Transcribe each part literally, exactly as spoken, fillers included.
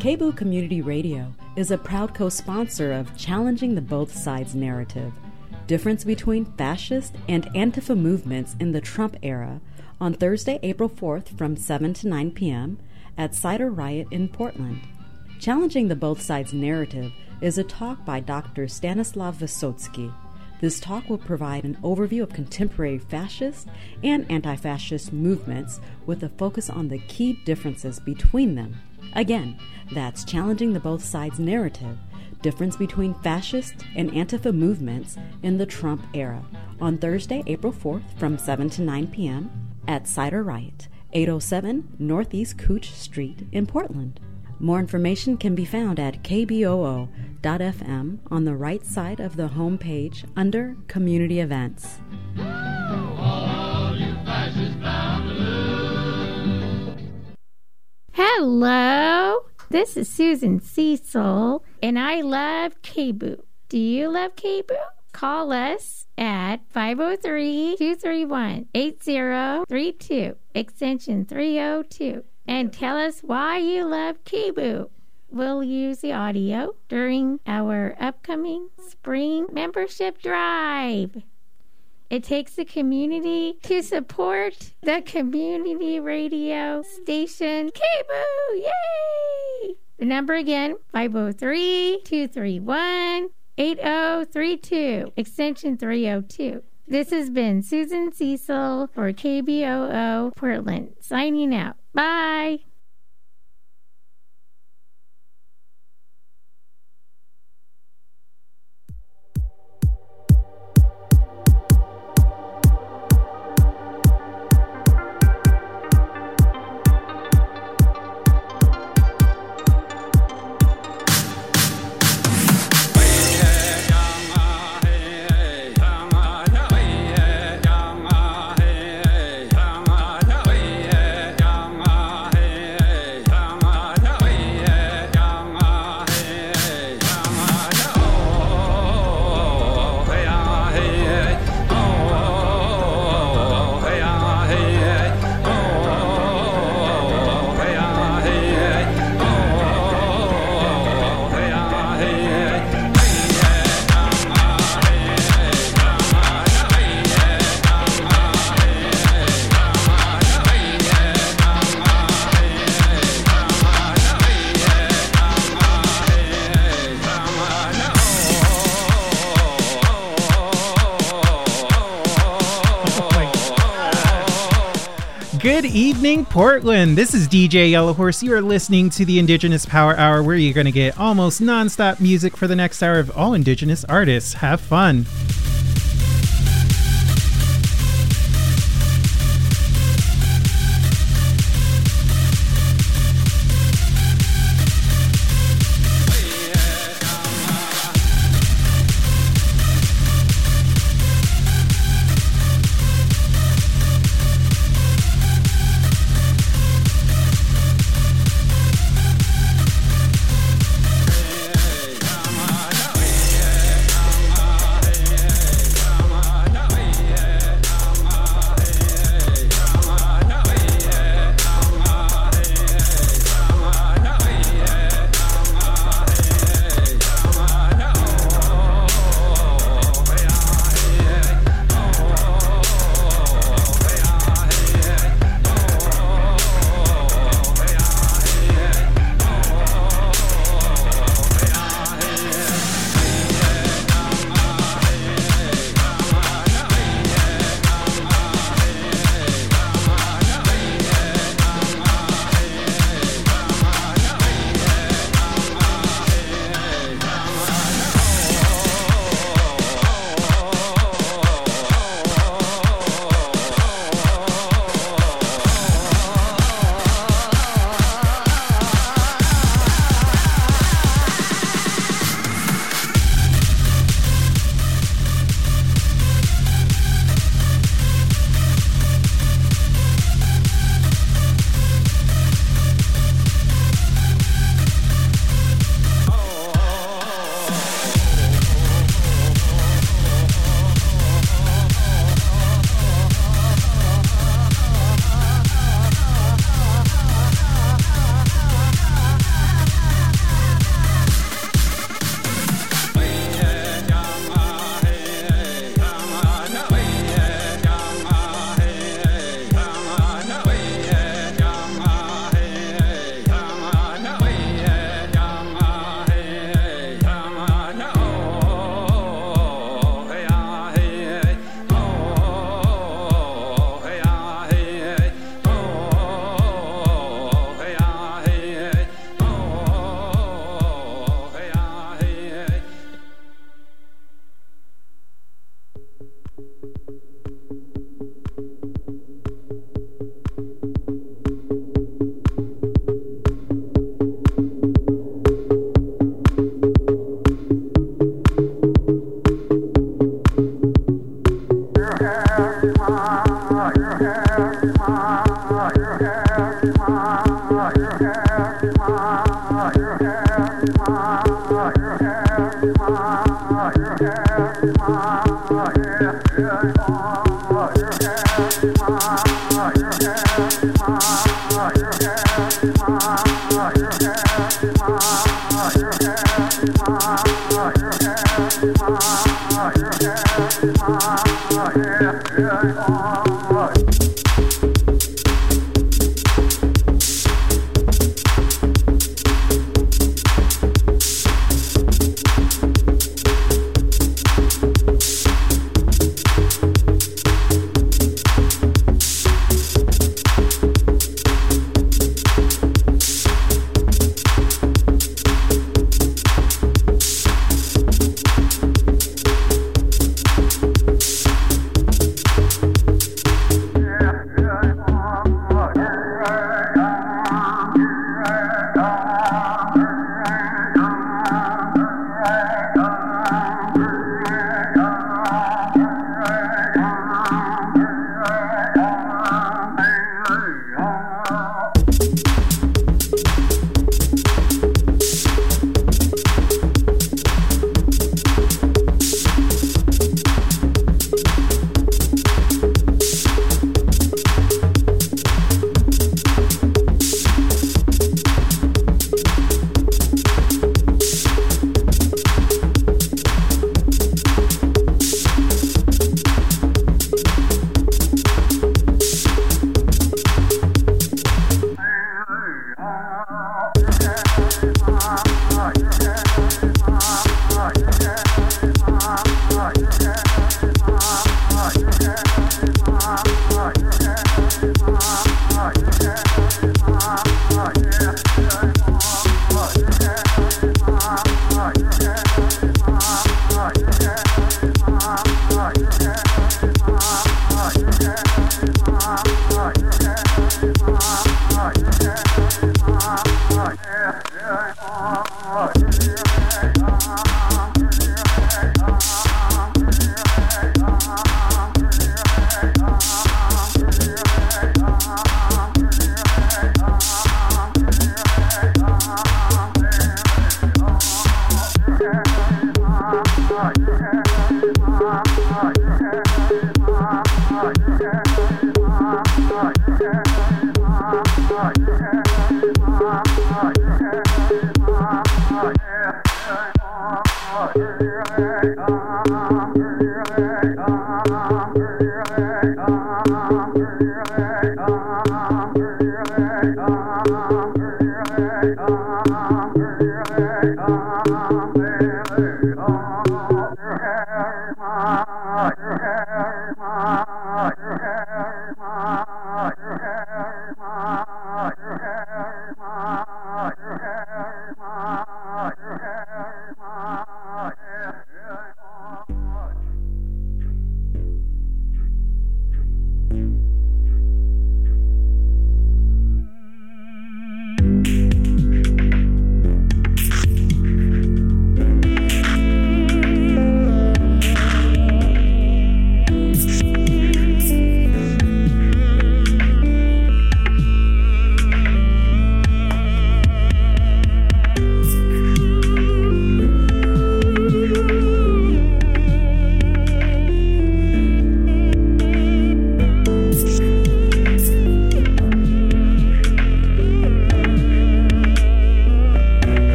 K B O O Community Radio is a proud co-sponsor of Challenging the Both Sides narrative, difference between fascist and Antifa movements in the Trump era, on Thursday, April fourth from seven to nine p.m. at Cider Riot in Portland. Challenging the Both Sides narrative is a talk by Doctor Stanislav Vysotsky. This talk will provide an overview of contemporary fascist and anti-fascist movements with a focus on the key differences between them. Again, that's Challenging the Both Sides narrative, difference between fascist and Antifa movements in the Trump era, on Thursday, April fourth from seven to nine p.m. at Cider Riot, eight oh seven Northeast Cooch Street in Portland. More information can be found at k b o o dot f m on the right side of the home page under Community Events. All you fascists bound to lose. Hello, this is Susan Cecil, and I love K B O O. Do you love K B O O? Call us at five oh three, two three one, eight oh three two, extension three oh two, and tell us why you love K B O O. We'll use the audio during our upcoming spring membership drive. It takes the community to support the community radio station K B O O. Yay! The number again, five oh three, two three one, eight oh three two, extension three oh two. This has been Susan Cecil for K B O O Portland, signing out. Bye! Good evening, Portland. This is D J Yellow Horse. You are listening to the Indigenous Power Hour, where you're going to get almost non-stop music for the next hour of all Indigenous artists. Have fun.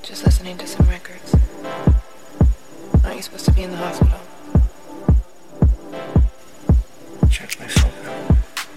just listening to some records. Aren't you supposed to be in the hospital? Check my phone out.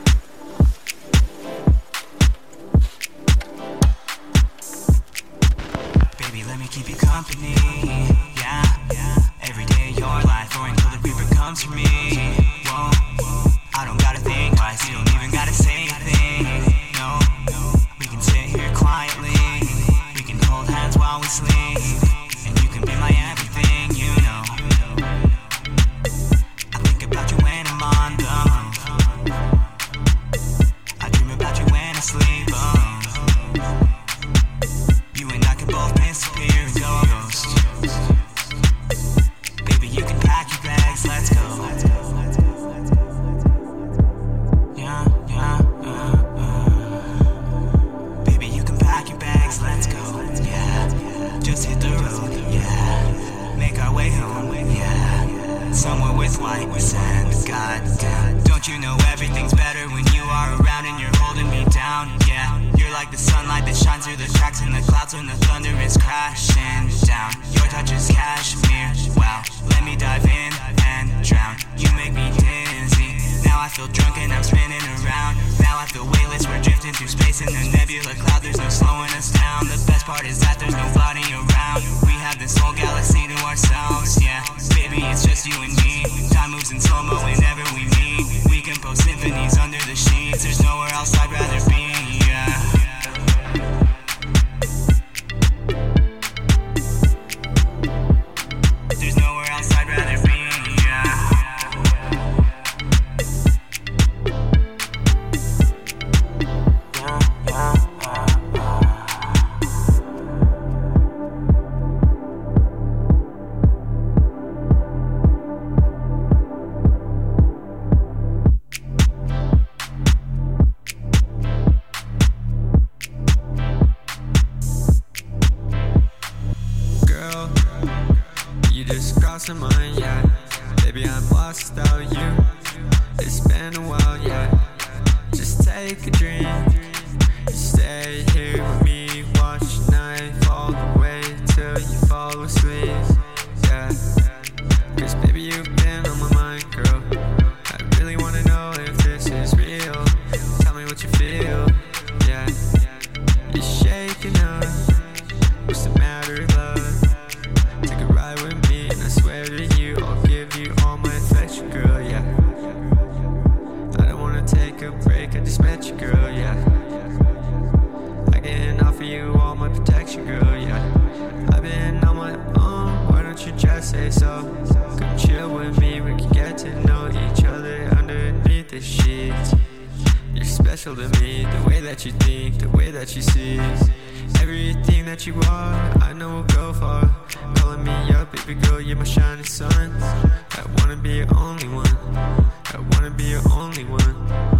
Baby, let me keep you company. Yeah, yeah. Every day of your life, or until the reaper comes for me. Whoa, I don't gotta think twice. You don't even gotta say a thing. No, we can sit here quietly. We can hold hands while we sleep. And you can be my everything, you know. I think about you when I'm on the move. I dream about you when I sleep. Oh. You and I can both disappear and go ghost. Baby, you can pack your bags, let's go. Yeah, yeah, uh, uh. Baby, you can pack your bags, let's go. Yeah, just hit the road, yeah. Make our way home, yeah. Somewhere with white sand, goddamn. Don't you know everything's better when you are around and you're holding me down, yeah. You're like the sunlight that shines through the cracks in the clouds when the thunder is crashing down. Your touch is cashmere, wow. Let me dive in and drown. You make me dizzy. Now I feel drunk and I'm spinning around. Now I feel weightless, we're drifting through space in the nebula cloud. There's no slowing us down. The best part is that there's nobody around. We have this whole galaxy to ourselves, yeah. Baby, it's just you and me. Time moves in slow-mo whenever we meet. We compose symphonies under the sheets. There's nowhere else I'd rather be, yeah. There's nowhere else I'd rather be, yeah. Yeah, yeah, uh, uh. Girl, you just crossed my mind, yeah. Baby, I'm lost without you. It's been a while, yeah. Just take a drink. You stay here with me, watch the night fall away till you fall asleep, yeah. Cause baby, you've been on my mind, girl. I really wanna know if this is real. Tell me what you feel, yeah. You're shaking up. What's the matter, love? Take a ride with me, and I swear to you, I'll give you all my affection, girl, yeah. I don't wanna take a break, I just met you, girl, yeah. I can offer you all my protection, girl, yeah. I've been on my own, why don't you just say so? Come chill with me, we can get to know each other underneath the sheets. You're special to me, the way that you think, the way that you see. Everything that you are, I know will go far. Calling me up, baby girl, you're my shining sun. I wanna be your only one. I wanna be your only one.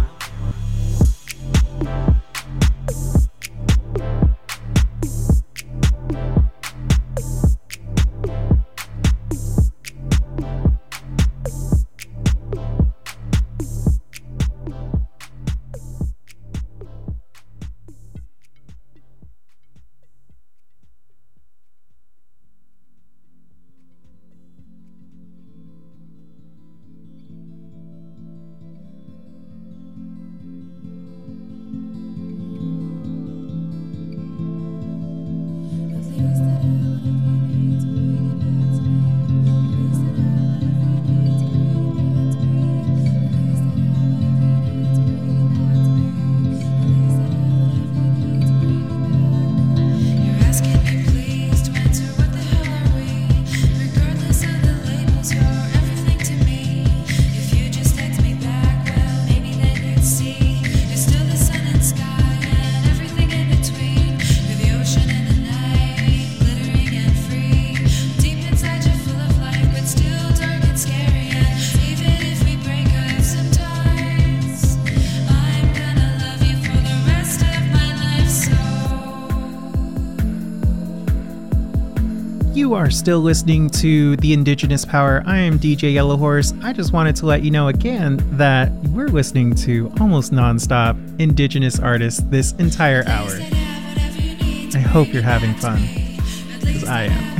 You are still listening to The Indigenous Power. I am D J Yellow Horse. I just wanted to let you know again that we're listening to almost nonstop Indigenous artists this entire hour. I hope you're having fun. Because I am.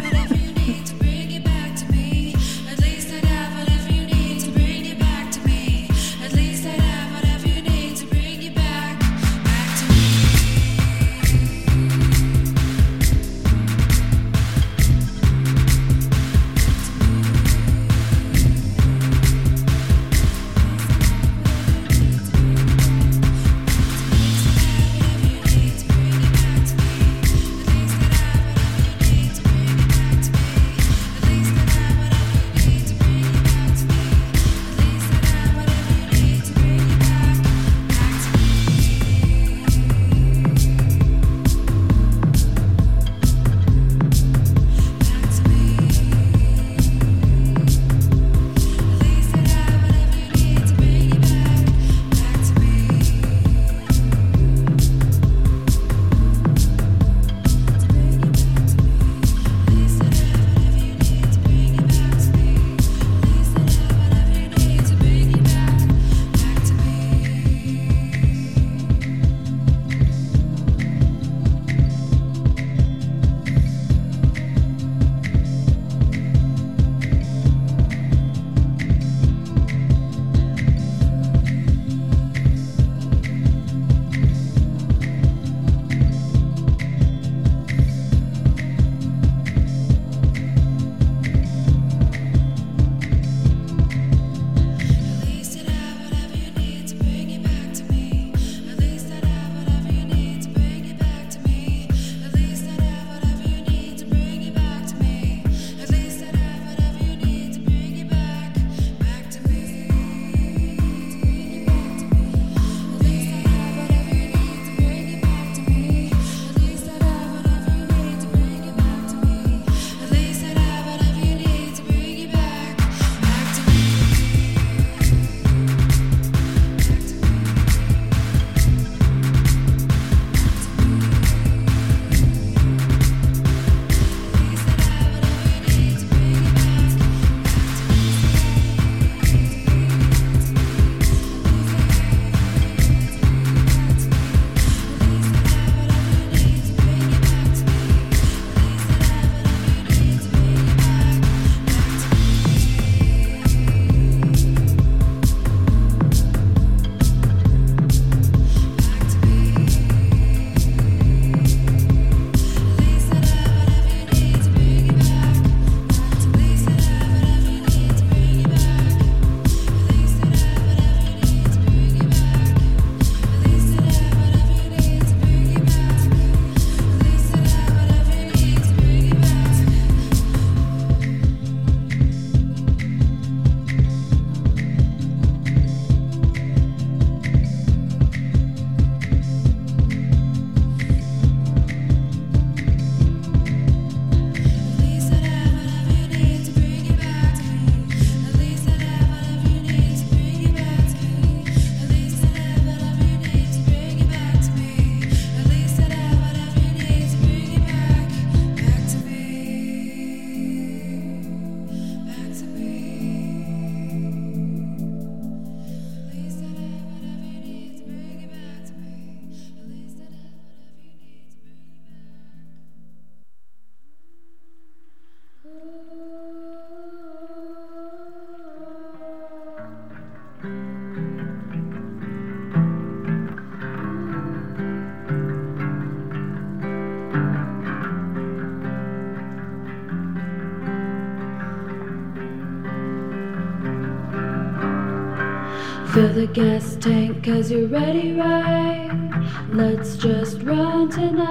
Fill the gas tank cause you're ready, right? Let's just run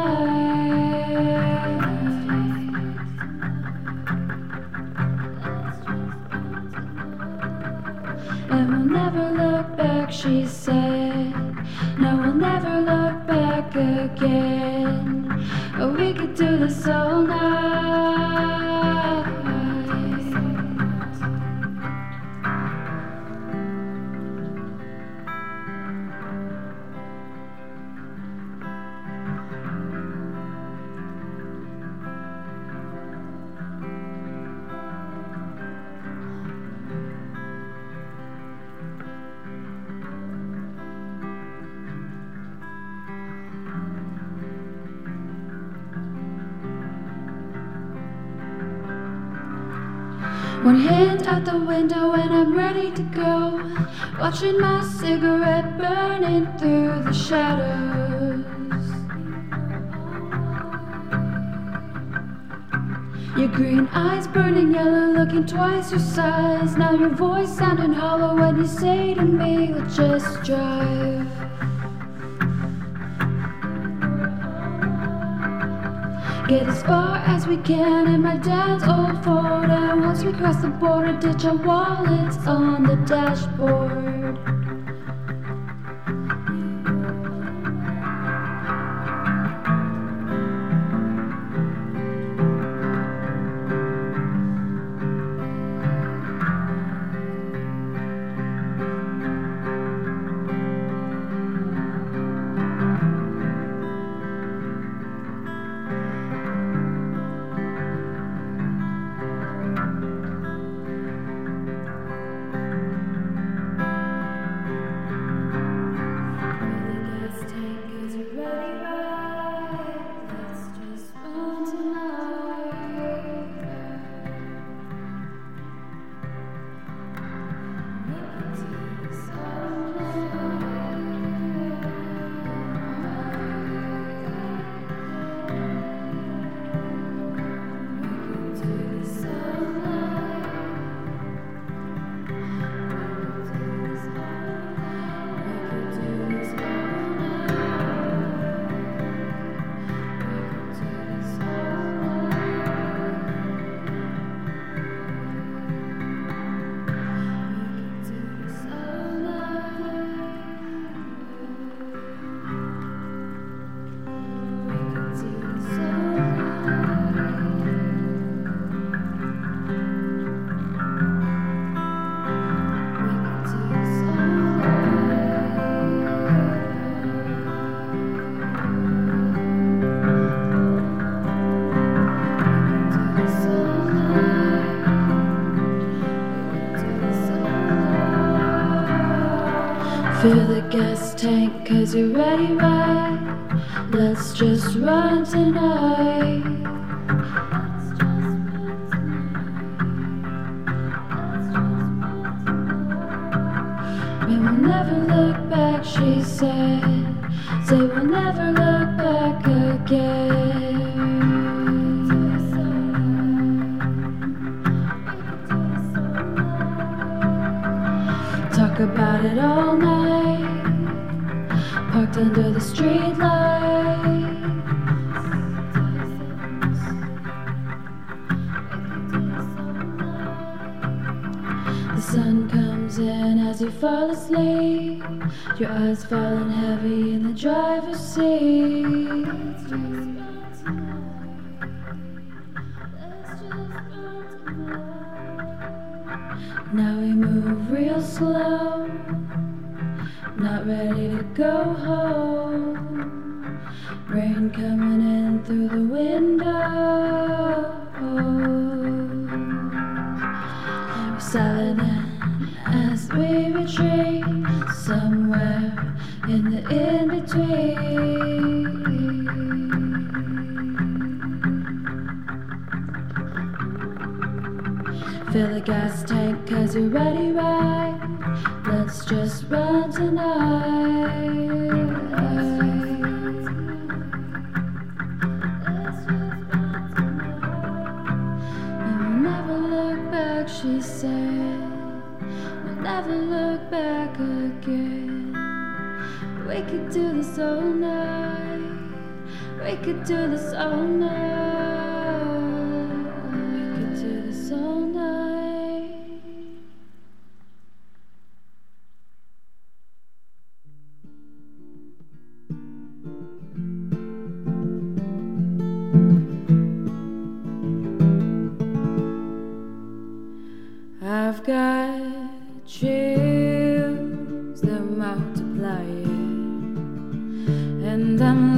tonight. And we'll never look back, she said. No, we'll never look back again. Oh, we could do this all night. One hand out the window and I'm ready to go, watching my cigarette burning through the shadows. Your green eyes burning yellow, looking twice your size. Now your voice sounding hollow when you say to me, we'll just drive. Get as far as we can in my dad's old Ford, and once we cross the border, ditch our wallets on the dashboard. Fill the gas tank cause you're ready, right? Let's just run tonight. And we'll never look back, she said. Say we'll never look back again. Talk about it all night, parked under the street lights. The sun comes in as you fall asleep, your eyes falling heavy in the driver's seat. Now we move real slow, not ready to go home. Rain coming in through the window. We're silent as we retreat somewhere in the in-between. Fill the gas tank cause you're ready, right? Let's just run tonight. And we'll never look back, she said. We'll never look back again. We could do this all night. We could do this all night. We could do this all night. I've got chills, they're multiplying, and I'm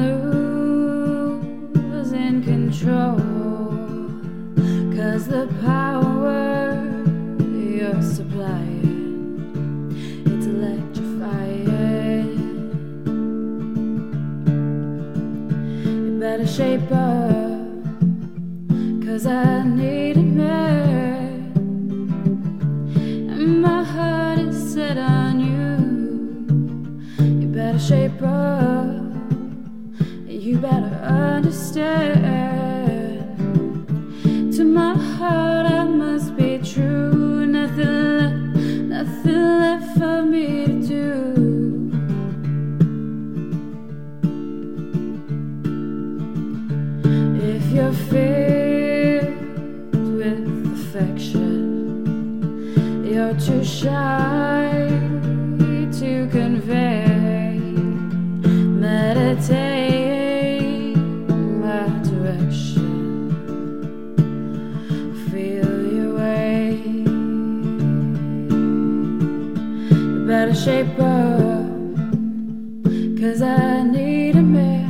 losing control, cause the power you're supplying, it's electrifying. You better shape up, cause I need a man. stand. To my heart I must be true. Nothing left, nothing left for me to do. If you're filled with affection, you're too shy to convey. Meditate my direction. Feel your way. You better shape up, 'cause I need a man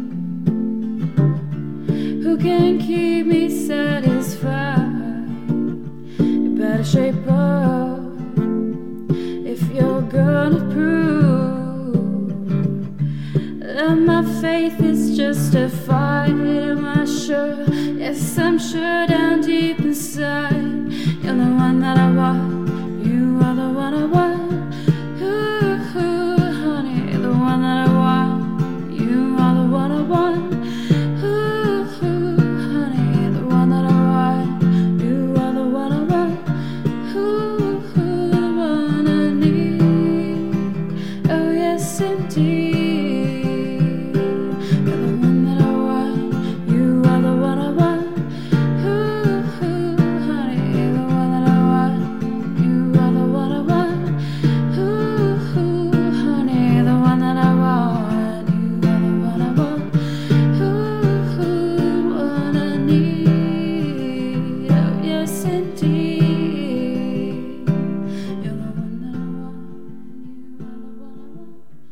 who can keep me satisfied. You better shape up if you're gonna prove that my faith is justified. Am I sure? Yes, I'm sure down deep inside. You're the one that I want. You are the one I want. Ooh, ooh, honey, the one that I want. You are the one I want. Ooh, ooh, honey, the one that I want. You are the one I want. Ooh, ooh, the one I need. Oh yes, indeed. You're the one that I want. You are the one I want. Ooh, ooh, honey, the one that I want. You are the one I want. Ooh, ooh, honey, the one that I want. You are the one I want. Ooh, ooh, one I need. Oh yes, indeed. You're the one that I want. You are the one I want.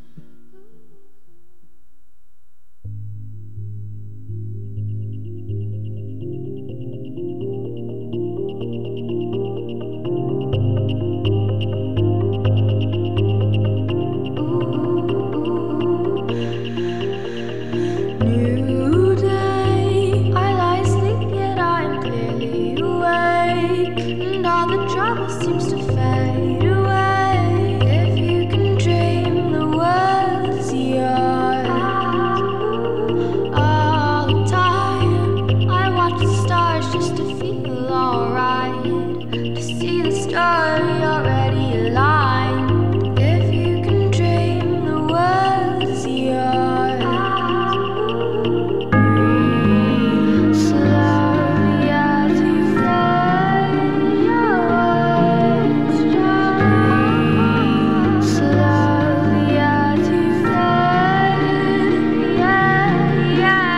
New day, I lie asleep yet I am clearly awake, and all the trouble seems to fade away. If you can dream, the world is yours. All the time, I watch the stars just to feel alright, to see the story already aligned. If you can dream, the world is yours. Slowly as you fade away, slowly as you fade, yeah,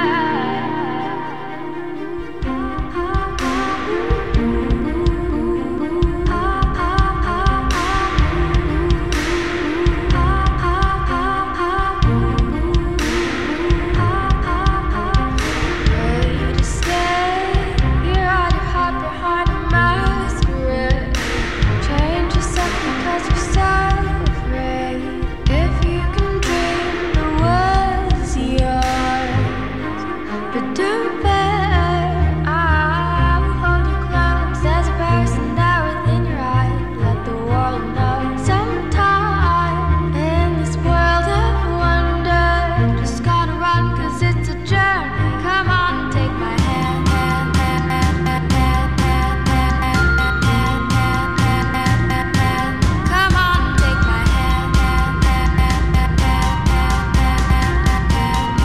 Ready to stay, you hide your heart behind a masquerade. Change yourself because you're so afraid. If you can dream, the world is yours. But do better, I will hold you close. There's a person there within your eye. Let the world know. Sometime in this world of wonder, just gotta run 'cause it's a journey. Come on, take my hand, hand, hand, hand, hand, hand, hand, hand, hand, hand, hand, hand. Come on, take my hand, hand, hand, hand, hand, hand, hand, hand, hand,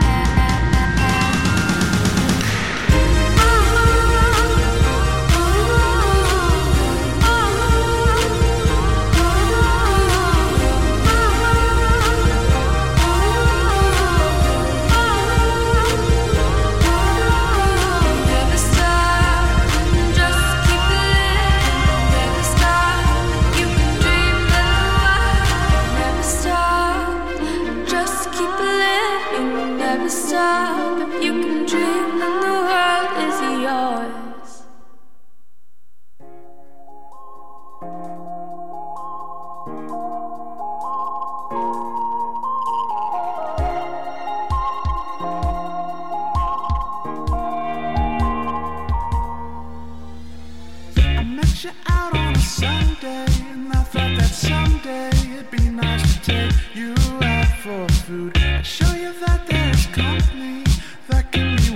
Never stop, just keep living. Never stop, you can dream the world. Never stop, just keep living. Never stop, if you can dream, then the world is yours. I met you out on a Sunday, and I thought that someday it'd be nice to take you out for food and show you that there's company that can be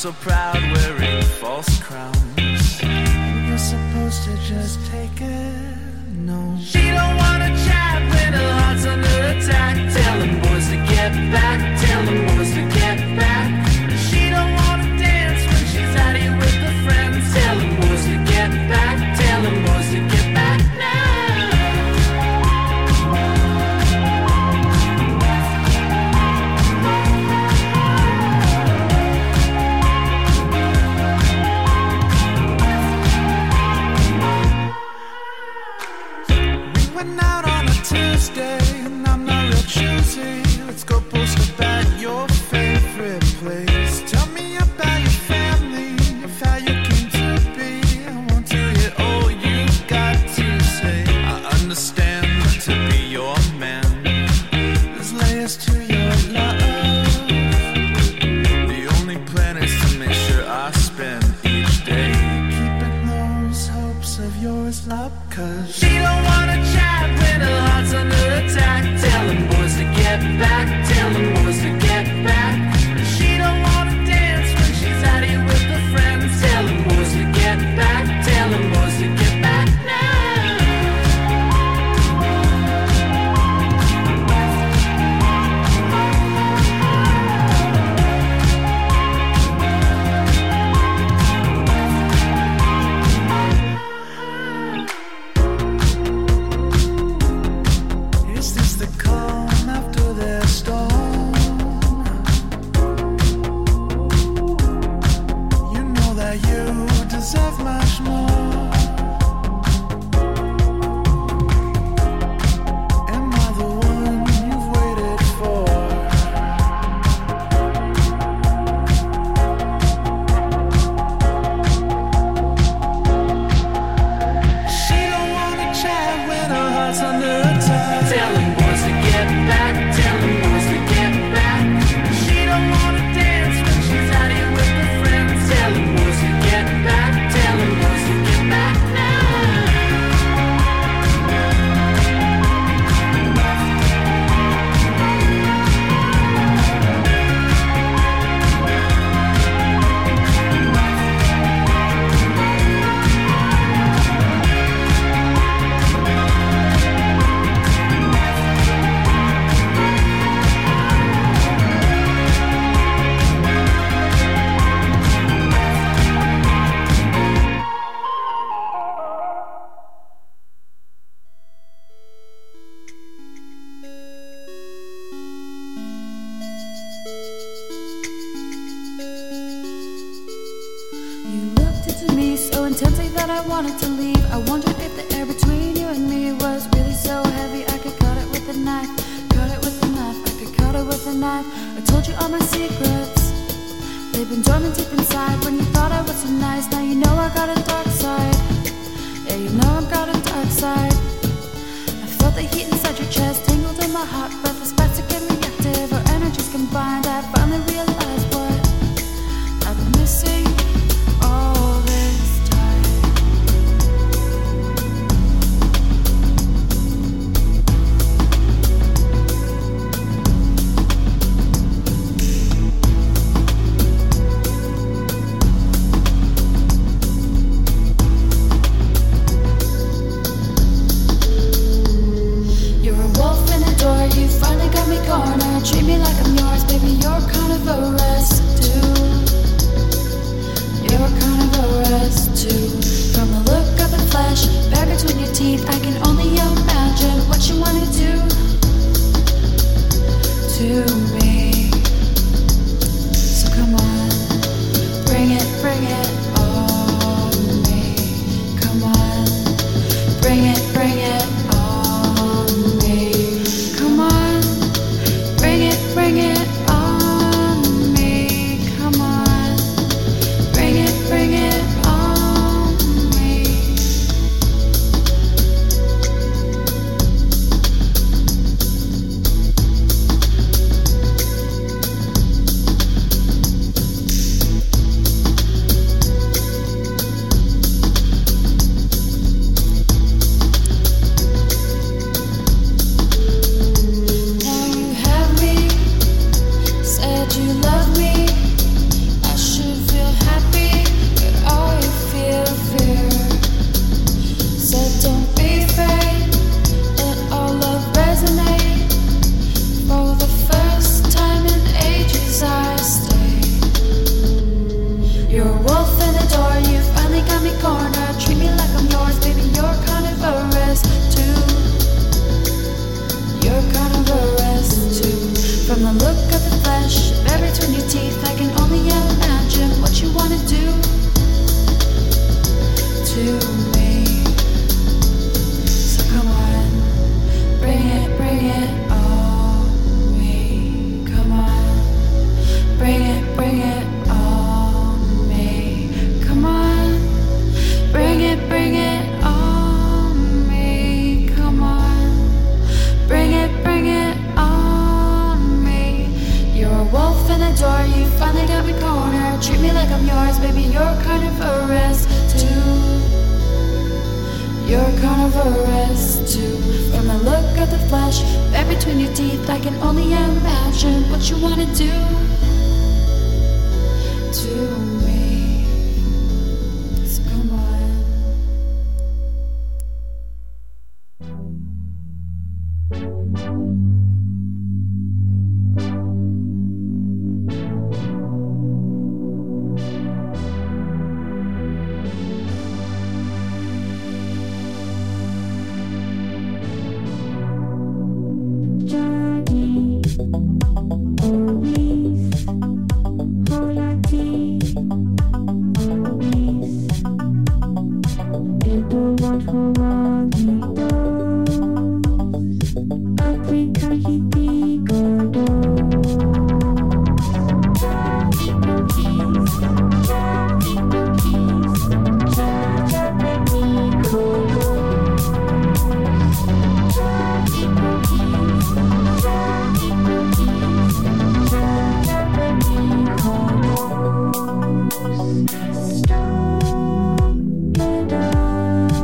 so proud wearing false crowns. And you're supposed to just take it. No, she don't wanna chat when her heart's under attack. Tell them boys to get back. Tell them boys to get back. She don't wanna dance when she's out here with her friends. Tell them boys to get back. Tell them boys to get back now. Went out on a Tuesday, and I'm not real choosy. Let's go post up at your favorite place. Tell me about your family, of how you came to be. I want to hear all you've got to say. I understand to be your man. There's layers to your love. The only plan is to make sure I spend each day keeping those hopes of yours up. Cause she don't wanna chat when her heart's under attack. Tell them boys to get back. Tell them boys to get back. She don't wanna dance when she's out here with her friends. Tell them boys to get back. Tell them boys to get back now. is this the calm after their storm? You know that you deserve much more. Am I the one you've waited for? She don't wanna chat when her heart's under attack. Tell them boys to get back. Tell them boys to get back. She don't wanna dance when she's out here with her friends. Tell them boys to get back. Tell them boys to get back now. You looked into me so intensely that I wanted to leave. I wondered if the air between you and me was really so heavy I could cut it with a knife, cut it with a knife, I could cut it with a knife. I told you all my secrets, they've been dormant deep inside. When you thought I was so nice, now you know I got a dark side. Yeah, you know I've got a dark side. I felt the heat inside your chest, tangled in my heart, breathless, spastic and reactive. Our energies combined, I finally realized what I've been missing all this time. You're a wolf in a door, you finally got me cornered. Treat me like I'm yours, baby, you're carnivorous too. You're carnivorous too. From the look of the flesh, back between your teeth, I can only imagine what you wanna do to me. So come on, bring it, bring it on me. Come on, bring it, bring it on me. Come on, bring it, bring it on me. Come on, bring it, bring it on me. I'm yours, baby, you're kind of a rest too. You're kind of a rest too. From the look of the flesh, right between your teeth, I can only imagine what you wanna do to me. So come on. Stone,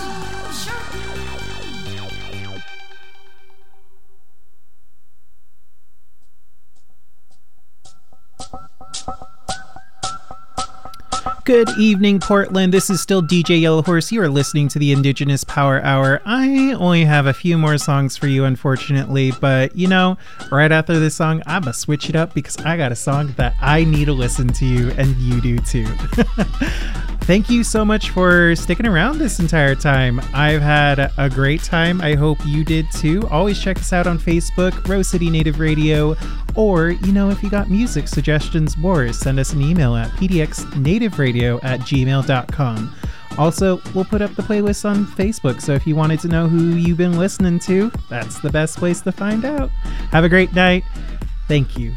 Good evening, Portland. This is still D J Yellow Horse. You are listening to the Indigenous Power Hour. I only have a few more songs for you, unfortunately, but you know, right after this song, I'm gonna switch it up because I got a song that I need to listen to, and you do too. Thank you so much for sticking around this entire time. I've had a great time. I hope you did too. Always check us out on Facebook, Rose City Native Radio, or, you know, if you got music suggestions more, send us an email at p d x native radio at gmail dot com. Also, we'll put up the playlist on Facebook, so if you wanted to know who you've been listening to, that's the best place to find out. Have a great night. Thank you.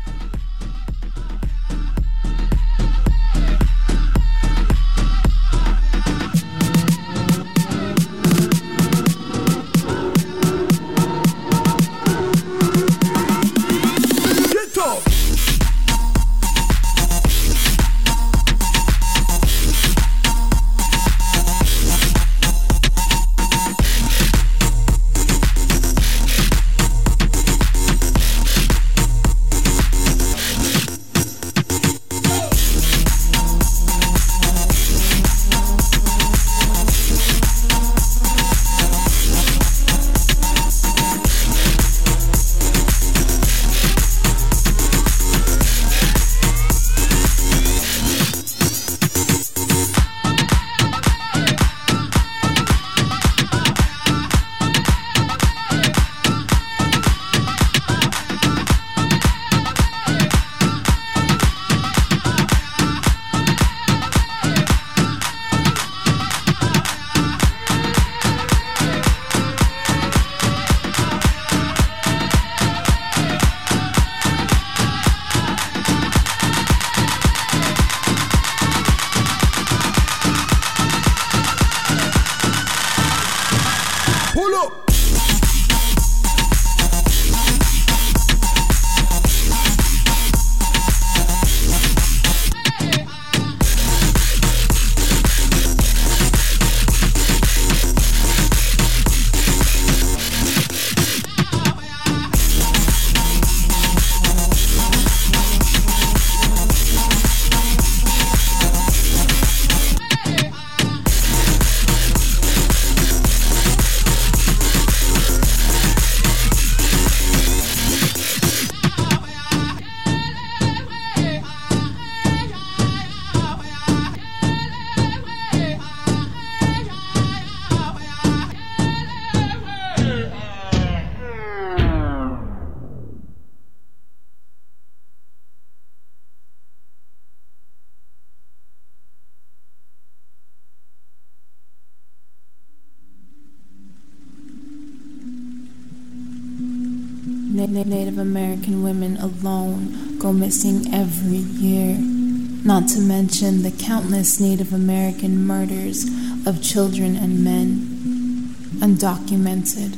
Native American women alone go missing every year, not to mention the countless Native American murders of children and men, undocumented.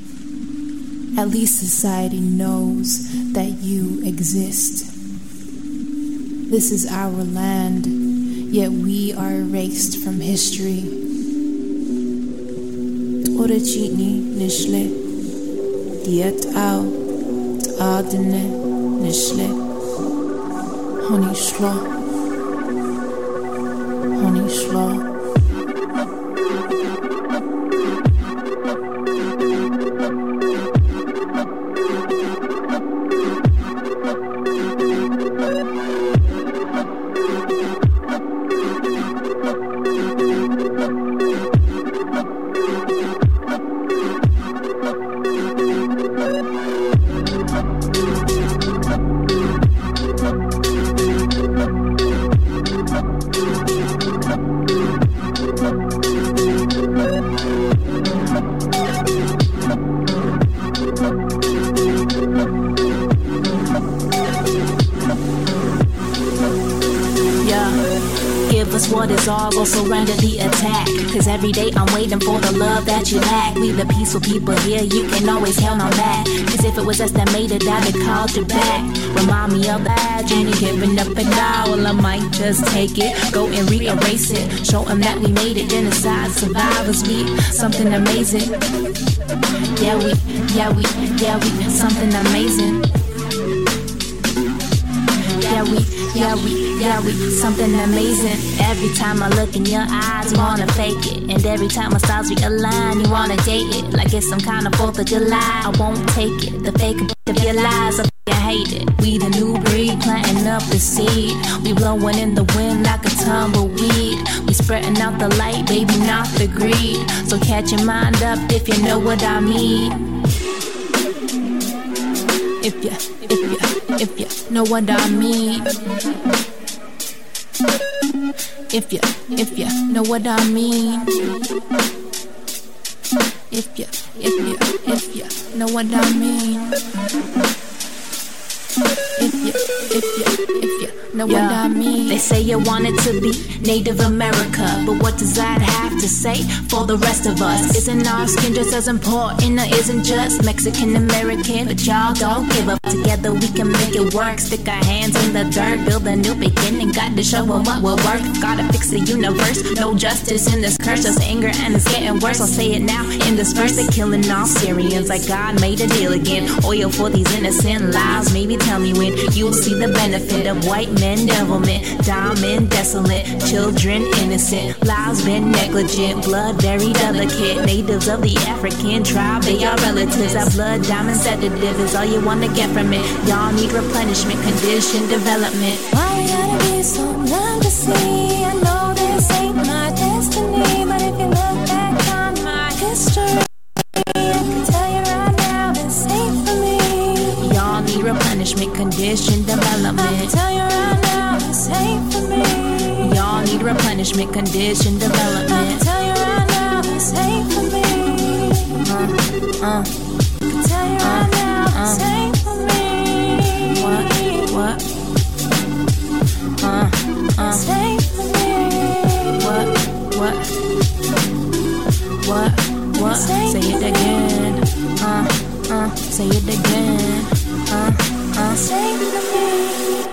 At least society knows that you exist. This is our land, yet we are erased from history. Ora chitni nishle, diet au. Adene nishle honey shlo honey shlo dog or surrender the attack. Cause every day I'm waiting for the love that you lack. We the peaceful people here, you can always count on that. Cause if it was estimated, I'd have called you back. Remind me of that, you ain't giving up and down. Well, I might just take it, go and re-erase it. Show them that we made it, genocide survivors, we something amazing. Yeah, we, yeah, we, yeah, we, something amazing. Yeah, we, yeah, we, yeah, we, something amazing. Every time I look in your eyes, you wanna fake it. And every time my stars realign, you wanna date it. Like it's some kind of fourth of July, I won't take it. The fake of your lies, I hate it. We the new breed, planting up the seed. We blowing in the wind like a tumbleweed. We spreading out the light, baby, not the greed. So catch your mind up if you know what I mean. If you, if you, if you know what I mean. If you, if you know what I mean. If you, if you, if you know what I mean. If you, if you, if you know yeah. what I mean. They say you wanted to be Native America, but what does that have to say for the rest of us? Isn't our skin just as important, or isn't just Mexican American? But y'all don't give up. Together we can make it work. Stick our hands in the dirt, build a new beginning. Got to show them what will work. Gotta fix the universe. No justice in this curse. Just anger and it's getting worse. I'll say it now in this verse. They're killing all Syrians like God made a deal again. Oil for these innocent lives. Maybe tell me when you'll see the benefit of white men devilment. Diamond desolate, children innocent, lives been negligent, blood very delicate. Natives of the African tribe, they are relatives. Our blood diamond sedative is all you wanna get from it. Y'all need replenishment, condition development. Why we gotta be so blind to see? I know this ain't my destiny, but if you look back on my history, replenishment, condition development. I tell you right now, this ain't for me. Y'all need replenishment, condition development. I tell you right now, this ain't for me. Uh, uh. I tell you right uh, now, uh. this ain't for me. What? What? Uh, uh. This ain't for me. What? What? What? What? Say it again. Uh, uh. Say it again. Uh, uh, say to me.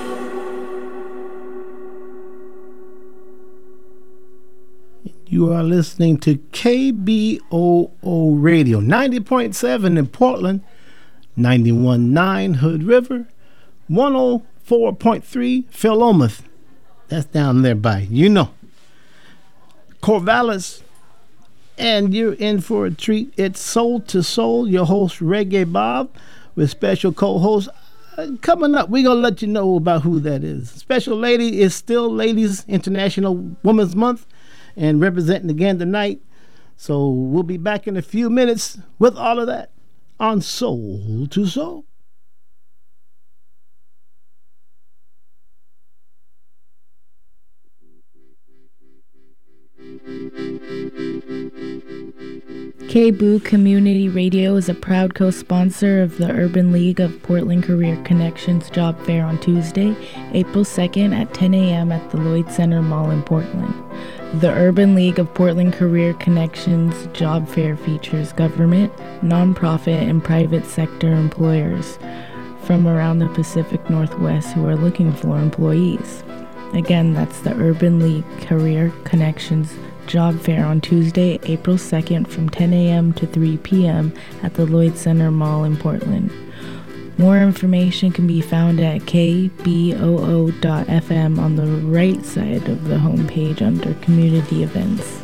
You are listening to K B O O Radio, ninety point seven in Portland, ninety-one point nine Hood River, one oh four point three Philomath. That's down there by, you know, Corvallis. And you're in for a treat. It's Soul to Soul, your host, Reggae Bob, with special co-host uh, coming up. We're going to let you know about who that is. Special lady is still Ladies International Women's Month and representing again tonight. So we'll be back in a few minutes with all of that on Soul to Soul. K B O O Community Radio is a proud co-sponsor of the Urban League of Portland Career Connections Job Fair on Tuesday, April second at ten a.m. at the Lloyd Center Mall in Portland. The Urban League of Portland Career Connections Job Fair features government, nonprofit, and private sector employers from around the Pacific Northwest who are looking for employees. Again, that's the Urban League Career Connections Job Fair on Tuesday, April second from ten a.m. to three p.m. at the Lloyd Center Mall in Portland. More information can be found at k b o o dot f m on the right side of the homepage under Community Events.